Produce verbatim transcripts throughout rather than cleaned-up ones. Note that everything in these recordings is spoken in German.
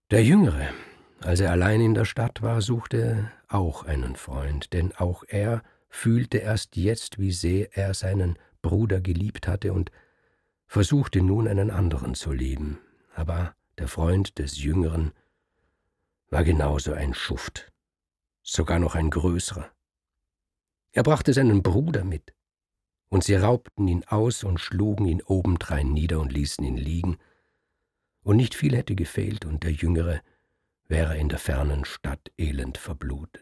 Der Jüngere, als er allein in der Stadt war, suchte auch einen Freund, denn auch er fühlte erst jetzt, wie sehr er seinen Bruder geliebt hatte und versuchte nun einen anderen zu lieben. Aber der Freund des Jüngeren war genauso ein Schuft, sogar noch ein größerer. Er brachte seinen Bruder mit, und sie raubten ihn aus und schlugen ihn obendrein nieder und ließen ihn liegen, und nicht viel hätte gefehlt, und der Jüngere wäre in der fernen Stadt elend verblutet.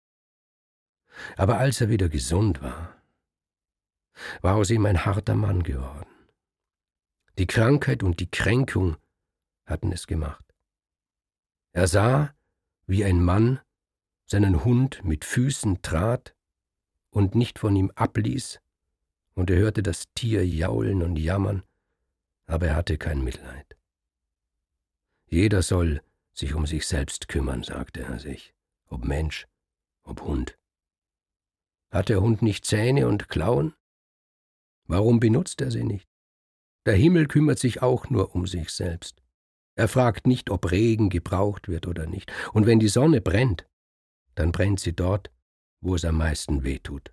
Aber als er wieder gesund war, war aus ihm ein harter Mann geworden. Die Krankheit und die Kränkung hatten es gemacht. Er sah, wie ein Mann seinen Hund mit Füßen trat und nicht von ihm abließ, und er hörte das Tier jaulen und jammern, aber er hatte kein Mitleid. Jeder soll sich um sich selbst kümmern, sagte er sich, ob Mensch, ob Hund. Hat der Hund nicht Zähne und Klauen? Warum benutzt er sie nicht? Der Himmel kümmert sich auch nur um sich selbst. Er fragt nicht, ob Regen gebraucht wird oder nicht. Und wenn die Sonne brennt, dann brennt sie dort, wo es am meisten weh tut.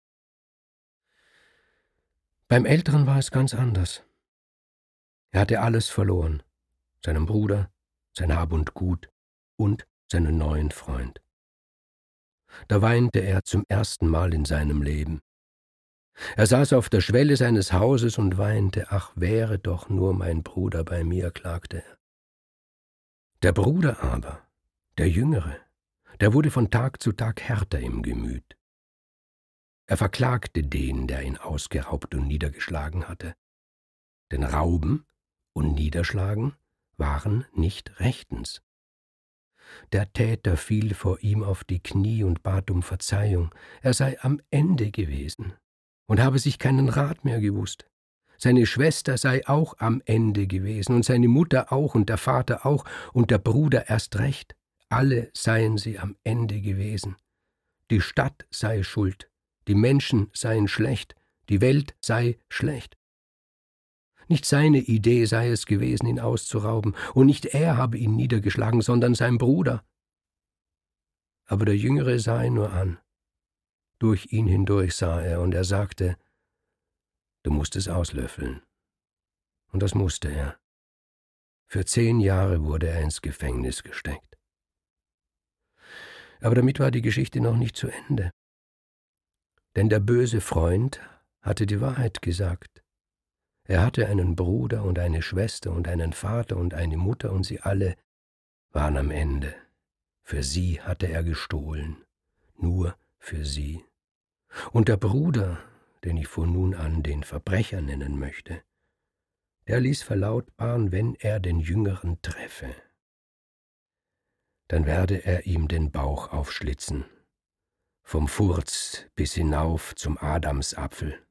Beim Älteren war es ganz anders. Er hatte alles verloren, seinen Bruder, sein Hab und Gut und seinen neuen Freund. Da weinte er zum ersten Mal in seinem Leben. Er saß auf der Schwelle seines Hauses und weinte, »Ach, wäre doch nur mein Bruder bei mir«, klagte er. Der Bruder aber, der Jüngere, der wurde von Tag zu Tag härter im Gemüt. Er verklagte den, der ihn ausgeraubt und niedergeschlagen hatte. Denn Rauben und Niederschlagen waren nicht rechtens. Der Täter fiel vor ihm auf die Knie und bat um Verzeihung. Er sei am Ende gewesen und habe sich keinen Rat mehr gewusst. Seine Schwester sei auch am Ende gewesen und seine Mutter auch und der Vater auch und der Bruder erst recht. Alle seien sie am Ende gewesen. Die Stadt sei schuld, die Menschen seien schlecht, die Welt sei schlecht. Nicht seine Idee sei es gewesen, ihn auszurauben, und nicht er habe ihn niedergeschlagen, sondern sein Bruder. Aber der Jüngere sah ihn nur an. Durch ihn hindurch sah er, und er sagte, »Du musst es auslöffeln.« Und das musste er. Für zehn Jahre wurde er ins Gefängnis gesteckt. Aber damit war die Geschichte noch nicht zu Ende. Denn der böse Freund hatte die Wahrheit gesagt. Er hatte einen Bruder und eine Schwester und einen Vater und eine Mutter, und sie alle waren am Ende. Für sie hatte er gestohlen, nur für sie. Und der Bruder, den ich von nun an den Verbrecher nennen möchte, der ließ verlautbaren, wenn er den Jüngeren treffe, dann werde er ihm den Bauch aufschlitzen, vom Furz bis hinauf zum Adamsapfel.